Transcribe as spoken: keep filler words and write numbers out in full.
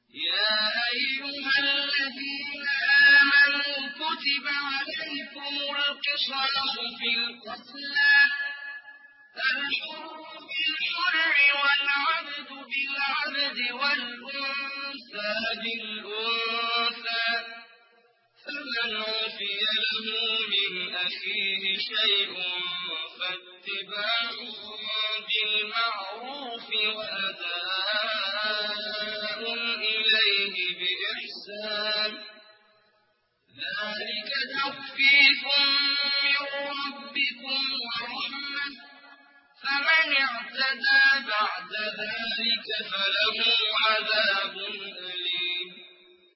يا أيها الذين آمنوا كتب عليكم القصاص في القتلى الحر بالحر والعبد بالعبد والأنثى بالأنثى فمن عفي له من أخيه شيء فاتباع بالمعروف وأداء إليه بإحسان ذلك تخفيف من ربكم ورحمة فمن اعتدى بعد ذلك فله عذاب أليم